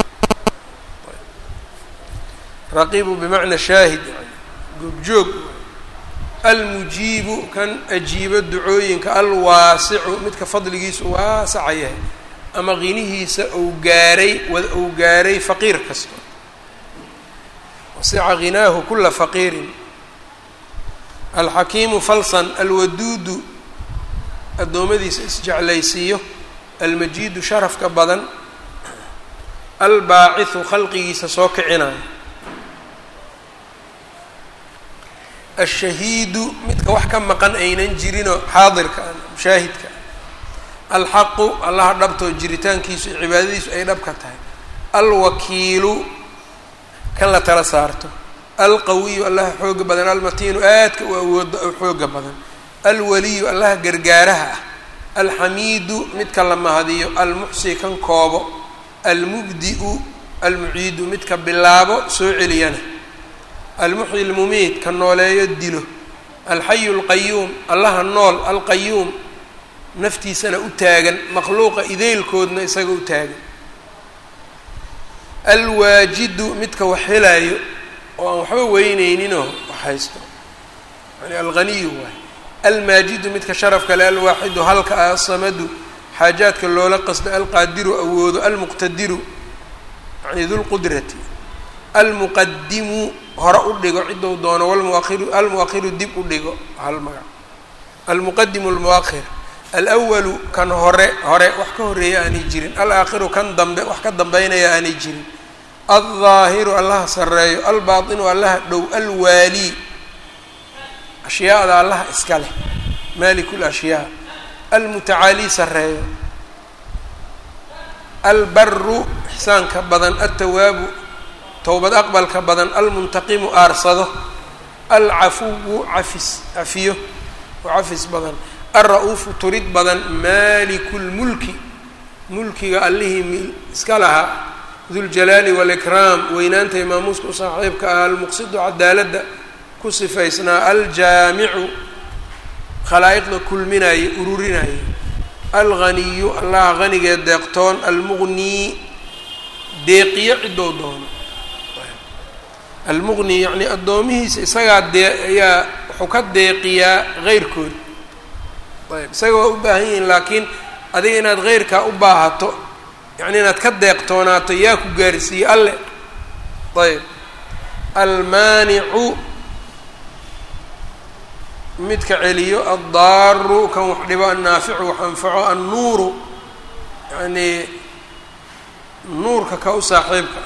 [SPEAKER 1] raqiibu bimacna shaahid goobjoog almujiibu kan ajiibo ducooyinka alwaasicu midka fadligiisu waasaca yahay ama qinihiisa ou gaaray wad ou gaaray faqiir kasta wasica ghinaahu kula faqiirin alxakiimu falsan alwaduudu addoommadiisa isjeclaysiiyo almajiidu sharafka badan albaacihu khalqigiisa soo kicinayo alshahiidu midka wax ka maqan aynan jirinoo xaadirka ah mushaahidka ah alxaqu allaha dhabtoo jiritaankiisu iyo cibaadadiisu ay dhab ka tahay alwakiilu kan la tala saarto alqawiyu allaha xooga badan almatiinu aadka u awoodo oo xooga badan alwaliyu allaha gargaaraha ah alxamiidu midka la mahadiyo almuxsi kan koobo almubdi'u almuciidu midka bilaabo soo celiyana almuxyi lmumiid ka nooleeyo dilo alxayu lqayuum allaha nool alqayuum naftiisana u taagan makhluuqa ideylkoodna isaga u taagan alwaajidu midka wax helaayo oo aan waxba weyneyninoo wax haysto yani alghaniyu waay almaajidu midka sharafka le alwaaxidu halka ah asamadu xaajaadka loola qasdo alqaadiru awoodo almuqtadiru yani dulqudrati almuqadimu hore u dhigo cidou doono walmuahiru almuakhiru dib u dhigo hal magac almuqadimu almuakhir alwalu kan hore hore wax ka horeeya aanay jirin alaakhiru kan dambe wax ka dambeynaya aanay jirin aldaahiru allaha sarreeyo albaatinu allaha dhow alwaali ashyaada allaha iska leh maaliku lashyaa almutacaali sarreeyo albaru ixsaanka badan altawaabu towbad aqbalka badan almuntaqimu aarsado alcafuwu cafis cafiyo oo cafis badan alra-uufu turid badan maaliku lmulki mulkiga allihii iska lahaa duljalaali waalikraam weynaanta imaamuuska u saaxiibka ah almuqsidu cadaaladda ku sifaysnaa aljaamicu khalaa'iqda kulminaye ururinaye alghaniyu allaha hanigee deeqtoon almugnii deeqiyo cidou doono almuqni yacni addoomihiisa isagaa dee ayaa wuxuu ka deeqiyaa heyrkood ayb isaga waa u baahan yihiin laakiin adiga inaad heyrkaa u baahato yacni inaad ka deeqtoonaato yaa ku gaarsiiye alle ayb almaanicu midka celiyo addaaru kan wax dhibo annaaficu wax anfaco annuuru yacni nuurka ka u saaxiibka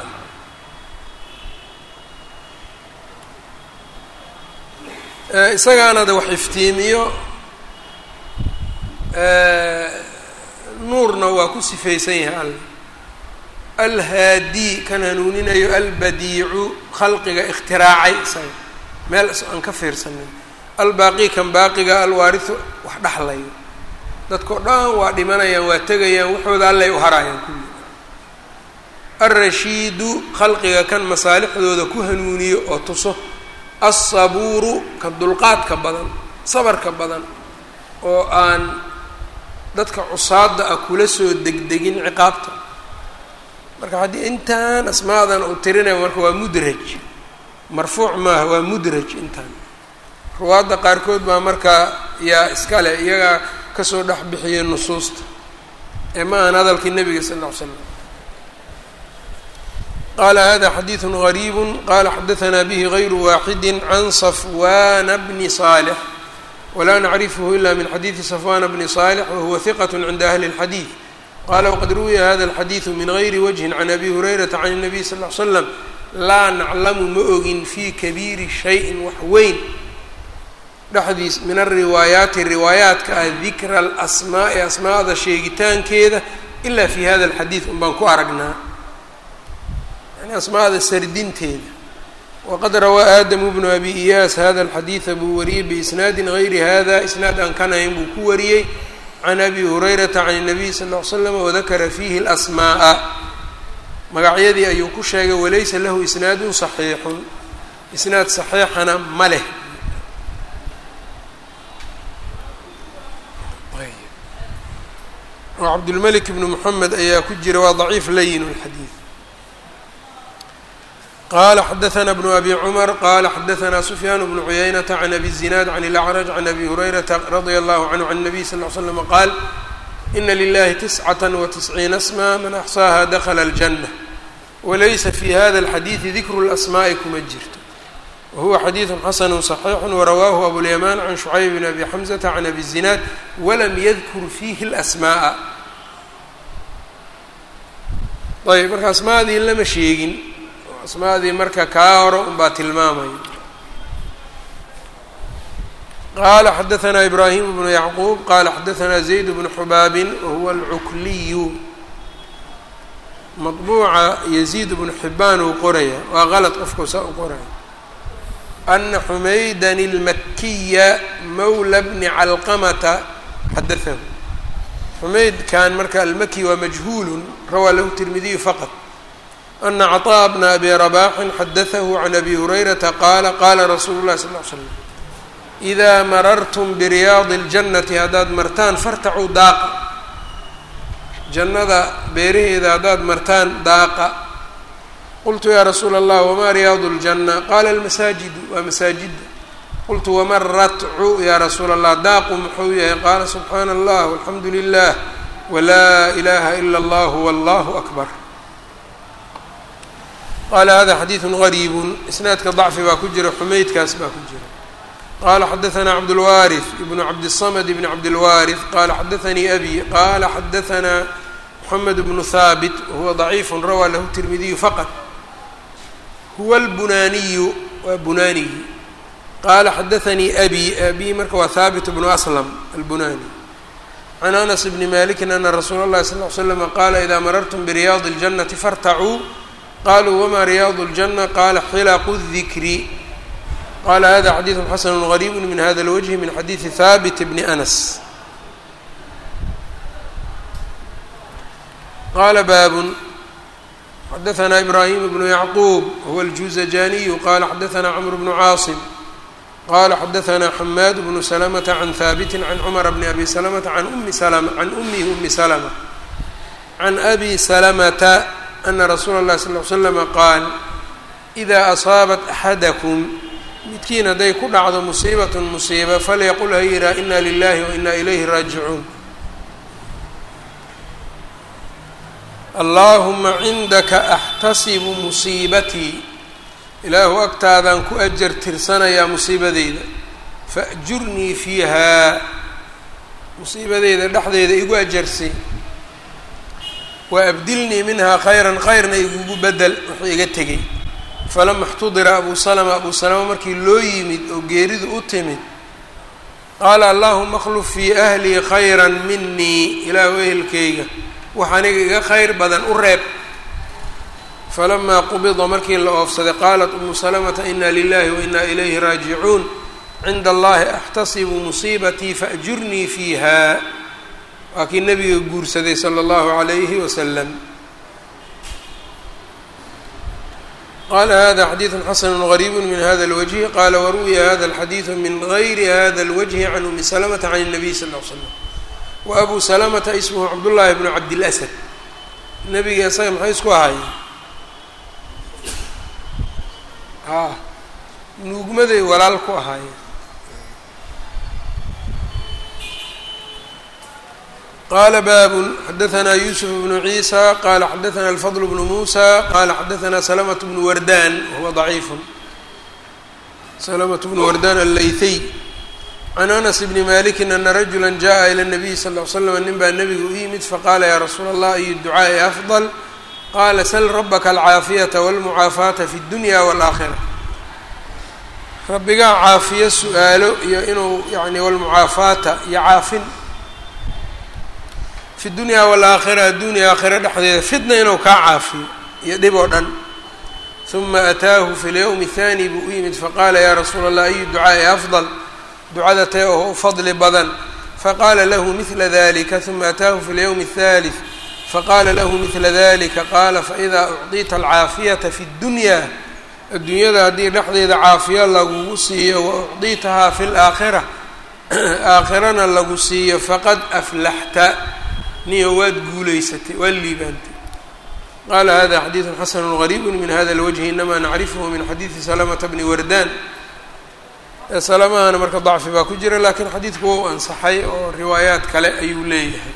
[SPEAKER 1] isagaana de wax iftiimiyo nuurna waa ku sifaysan yahay alle alhaadi kan hanuuninayo albadiicu khalqiga ikhtiraacay isaga meel aan ka fiirsanin albaaqi kan baaqiga alwaarisu wax dhexlayo dadkao dhan waa dhimanayaan waa tegayaan waxooda allay u haraayaan kulli alrashiidu khalqiga kan masaalixdooda ku hanuuniyo oo tuso alsabuuru ka dulqaadka badan sabarka badan oo aan dadka cusaada ah kula soo degdegin ciqaabta marka haddii intaan asmaadan uu tirinayo marka waa mudraj marfuuc maaha waa mudraj intaan ruwaadda qaarkood baa markaa yaa iskale iyagaa kasoo dhex bixiyay nusuusta ee ma ahan hadalkii nabiga sal lla ly slam qala hada xadiiثu غariib qala xadaثna bih غayru waaxidi can صafwana bni صالح wla nacrifhu ila min xadiiثi صafwana bni صالح wahuwa hiqaة cinda ahli الxadiiث qala wqad ruwiya hada الxadiiثu min غayri wجهi can abi hurayrata can الnabiy sal ly slam laa naclamu ma ogin fii kabiiri shayin wax weyn dhexdiis min alriwaayaati riwaayaadka ah dikra alasmaa'i asmaa'da sheegitaankeeda ilaa fi hada alxadiid un baan ku aragnaa, yani asmaa'da sardinteeda. waqad rawaa aadamu bnu abi iyaas hada alxadiida buu wariyey biisnaadin gayri hada, isnaad aan kan ahayn buu ku wariyey can abi hurayrata can الnabiy sal ll ly slam wadakara fiihi اlasmaa'a, magacyadii ayuu ku sheegay walaysa lahu isnaadun saxiixun, isnaad saxiixana ma leh. cabdulmalik bnu moxamed ayaa ku jira, waa daciif layin اlxadiid. qala xadaثna bnu abi cumar qala xadaثna sufyaan bnu cuyaynata can abi الzinaad can اlأcraj can abi hurayrata radia allahu canhu can الnabiy sal ly slam qaal ina lilahi tiscata watisciina sma man axsaaha dakla اljanة walaysa fi hada اlxadiidi dikru اlasmaa'i kuma jirto, wahuwa xadiidu xasanu صaxiixu warawaahu abulyamaan can shucayb bn abi xamزata can abi الzinaad walam yadkur fiihi اlasmaaءa. ayb marka asmaadii lama sheegin, asmaadii marka kaa hore unbaa tilmaamaya. qaala xadaثna ibrahim bnu yacquub qaala xadaثna zayd bnu xubaabin wahuwa alcukliyu, maطbuuca yaziid bnu xibaan uu qoraya, waa qalad qofku saa u qoraya. ana xumaydan اlmakiya mawla bni calqamata xadaثahu, xumaydkan marka almaki waa majhuulu rawaa lahu tirmidiyu faqط. ana caطاء bna abi rabaxin xadaثahu can abi hurayrata qaala qaala rasuulu اlahi sal ll ly slam إidaa marartum biriyaadi اljannati haddaad martaan fartacuu daaqa, jannada beeraheeda haddaad martaan daaqa. qultu yaa rasuula allah wamaa riyaadu اljanna qaala almasaajidu waa masaajida. qultu wama ratcu yaa rasuula allah daaqu muxuu yahay? qaala subxaana allah walxamdu lilah walaa ilaha ila اllah wallahu akbar. qaala hada xadiidu gariibu, isnaadka dacfi baa ku jira, xumaydkaas baa ku jira. qala xadaثna cabdاlwaariث ibn cabdالصmd bn cabdاlwaariث qala xadaثanii abi qala xadaثna mxamed bnu haabit wahuwa ضaciif rawaa lahu tirmidiyu faqط, huwa اlbunaaniyu waa bunaanigi. qala xadaثanii abi abi marka waa haabit bnu aslam albunani can anas bni maliki ana rasuula اlahi sal ly slm qala ida marartum biriyaadi اljannati fartacuu qaluu wma riyaadu اljanة qala xilaqu الdikri. qala hada xadiiثu xasanu غariib min hada اlwجhi min xadiiثi haabit bni anas. qala baabun xadaثna ibrahim bnu yacquub huwa اljuzajaniyu qala xadaثna cmr bnu caaصim qala xadaثna xamaad bnu slmta can haabiti can cmra bni abi slmta an umi can umihi umi slma can abi slmta ana rasuula اlahi sal ly slama qaal إida asaabat axadakum midkiin hadday ku dhacdo musiibatun musiiba falyaqul ha yihaa ina lilahi wa ina ilayhi raajicuun. allaahuma cindaka axtasibu musiibatii, ilaahu agtaadaan ku ajar tirsanayaa musiibadeyda, faأjurnii fiihaa, musiibadeyda dhexdeeda igu ajarsay, waabdilnii minhaa khayran khayrna igugu bedel wuxuu iga tegay. falama اxtudira abu slma abu salama markii loo yimid oo geeridu u timid qaala allahuma akhluf fii ahlii khayra minii, ilaahu ehelkayga wax aniga iga khayr badan u reeb. falamaa qubida markii la oofsaday qaalat umu salamata ina lilahi wa ina ilayhi raajicuun cinda allahi axtasibu musiibatii faأjurnii fiiha. waa kii nabiga guursaday salى اllahu عalayhi wasalam. qala hada xadiiثu xasanu غariib min hada اlwجhi qala waruwiya hada اlxadiiثu min gayri hada اlwجhi can umi slmta can الnabiy sal ly slam. wa abu slmta ismhu cabdullahi bnu cabdilasad, nabiga isaga maxay isku ahaayeen? a nuugmaday walaal ku ahaayeen. qala baabun xadaثna yusuf bnu ciisa qala xadaثna alfadl bnu musa qala xadaثna slmة bnu wardan wahuwa ضaciif, slmة bnu wardan allaythiy can anas bni maliki ana rajula jaءa ilى الnabiy sal ly slam nin baa nebiga u yimid faqala ya rasuula allah ayu ducaaءi afضل qala sl rabka alcaafiyata wاlmucaafaata fi اdunya wاlآakhira. rabbigaa caafiyo su-aalo iyo inuu yani walmucaafaata iyo caafin fi dunyaa waalaakhira addunya aakhira dhexdeeda fidna inuu kaa caafiyo iyo dhib oo dhan uma ataahu fi lyowmi الthani buu u yimid faqaala ya rasuula allah ayu ducaaءi afضal ducada tee oo u fadli badan faqaala lahu mila dalika uma ataahu fi lyowmi الthalith faqaala lahu mila dalika qaala faإida ucطita alcaafiyata fi اdunya adduunyada haddii dhexdeeda caafiyo lagugu siiyo wa ucطitahaa fi اlaakhira aakhirana lagu siiyo faqad aflaxta niyo waad guulaysatay waad liibaantay qaala hada xadiidu xasanu gariibu min hada اlwجhi inama nacrifhu min xadiidi salamata bni wardan salamahana marka dacfi baa ku jira lakin xadiidku wou ansaxay oo riwaayaat kale ayuu leeyahay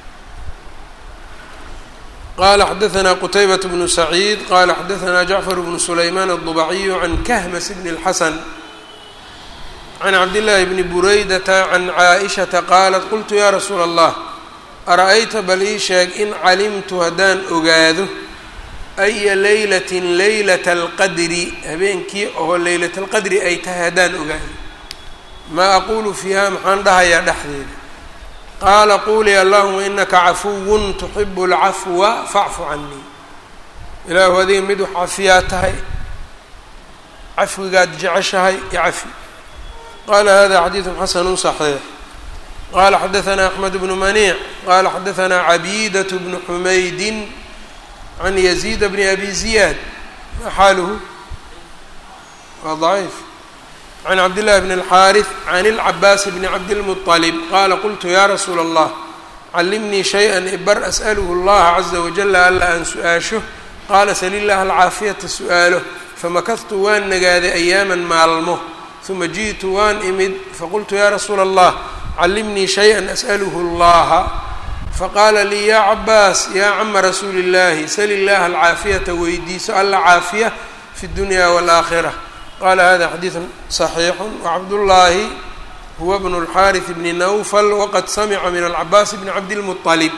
[SPEAKER 1] qala xadaثna qtaybaة bnu saciid qala xadaثna jacfar bnu sulayman الضبaciyu can kahmas bn الxasan can cabdالlahi bni buraydata can caaئishaةa qaalat qultu ya rasuula الlah ara-ayta bal ii sheeg in calimtu haddaan ogaado aya laylaة laylaة اlqadri habeenkii oo laylaة اlqadri ay tahay haddaan ogaado maa aqulu fiiha maxaan dhahayaa dhexdeeda qaala quulii allahuma inaka cafuwun tuxibu اlcafwa facfu canii ilaahu adiga mid wax cafiyaa tahay cafwigaad jeceshahay icafi qaala hada xadiidu xasanu صaxiix qala xadaثna axmed bnu maniic qala xadaثna cabiidaة bnu xumaydin can yaziid bni abi ziyaad ma xaaluhu waa ضaciif can cabdillahi bn اlxaariث can اlcabaas bni cabdilmuطalib qaala qultu ya rasuula اllah callimnii shayئa ibar as'aluhu اllaha caza wajala alla aan su-aasho qaala sal illaha alcaafiyata su-aalo famakadtu waan nagaaday ayaama maalmo uma jiئtu waan imid faqultu ya rasuula اllah callimnii shayئa as'aluhu اllaha faqaala lii ya cabaas ya cama rasuuli اllahi sal illaha alcaafiyata weydiiso alla caafiya fi اdunya wاlaakhira qala hada xadiiثu صaxiixu wacabdullaahi huwa bnu اlxaariث bni nawfal waqad samica min alcabaas bni cabdilmuطalib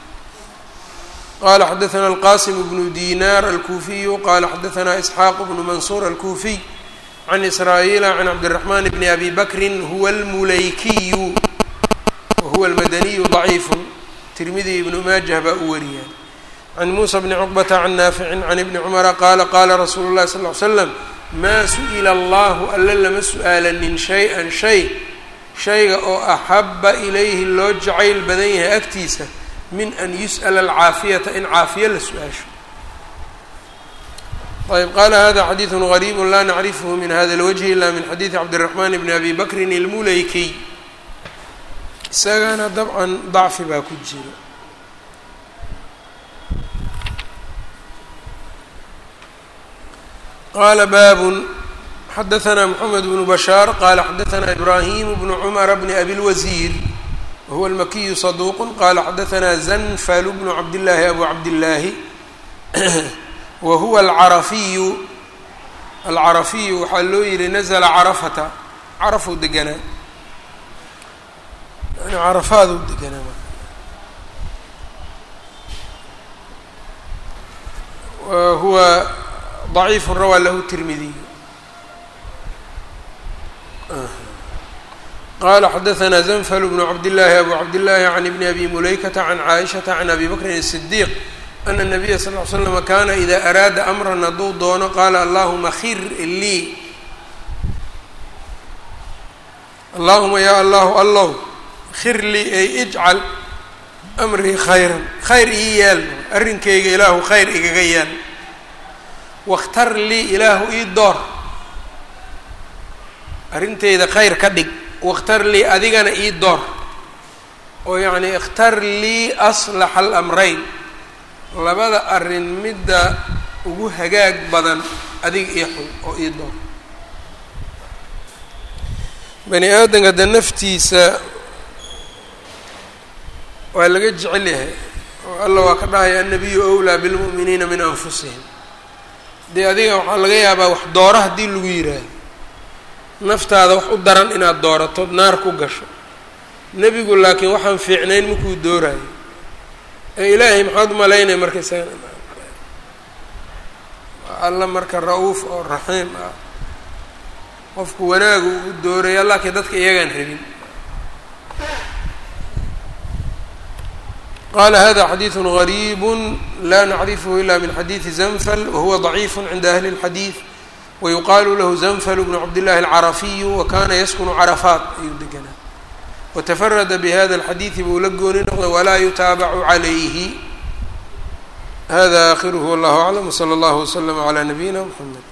[SPEAKER 1] qala xadaثna alqasim bnu dinar alkuufiyu qala xadaثna isxaaq bnu mansuur alkuufiy can israa'iila can cabdالraxman bni abi bakri huwa almulaykiyu wahuwa almadaniyu ضaciifu tirmidi ibnu maajah baa u wariyaan can muusa bni cuqbata can naaficin can ibni cumara qaala qaala rasuulu اllahi sal ll ly slam maa su-ila allahu alla lama su-aalanin shay-an shay shayga oo axaba ilayhi loo jacayl badan yahay agtiisa min an yus'ala alcaafiyata in caafiya la su-aasho ayb qaala hada xadiiثu غariib la nacrifhu min hada اlwجhi ila min xadiiثi cabdالraxman bni abi bakrin اlmulaykiy isagana dabcan dacfi baa ku jira qala baabun xadaثna mxamed bnu bashaar qala xadaثna ibrahim bnu cmara bni abi اlwasiir wahuwa اlmakiyu صaduuq qala xadaثna zanfal bnu cabdillaahi abu cabdillaahi wahuwa alcarafiyu alcarafiyu waxaa loo yihi nazla carafata carafuu deganaa yani carafaaduu deganaa wahuwa ضaciif rawaa lahu tirmidiy qala xadaثna zanfl bnu cabdillaahi abu cabdillaahi can ibni abi mulaykata can caaishaةa can abi bakrin الصdiiq ana الnabiya sal ll ly slm kana ida araada amran hadduu doono qaala allahuma khir lii allahuma ya allahu allow khir lii ay ijcal amrii khayran khayr ii yeel arrinkayga ilaahu khayr igaga yeel wakhtar lii ilaahu ii door arrintayda khayr ka dhig wakhtar lii adigana ii door oo yacni ikhtar lii aslaxa alamrayn labada arrin midda ugu hagaag badan adiga ii xun oo ii door bani aadamka de naftiisa waa laga jecel yahay oo alla waa ka dhahaya annabiyu awlaa bilmu'miniina min anfusihim dee adiga waxaa laga yaabaa wax dooro haddii lagu yidhaahdo naftaada wax u daran inaad dooratood naar ku gasho nebigu laakiin waxaan fiicnayn markuu doorayo ee ilaahay maxaad umalaynaya marka isagana alla marka ra-uuf oo raxiim ah qofku wanaagu u dooraya laakiin dadka iyagaan rabin. qala hada xadiiث غarيb la nacrifhu ila min xadiiثi زnfl wahuwa ضaciif cinda ahli الxadiiث wayuqaalu lahu زnfl bn cabd الlahi الcarafiy wakana yaskunu carafaat ayuu deganaa watafarada bhada الxadiiثi buu la gooni noqday walaa yutaabacu عalayhi. hada akhiruhu wallahu aclam wslى اllah wslm عlى nabiyina mxamed.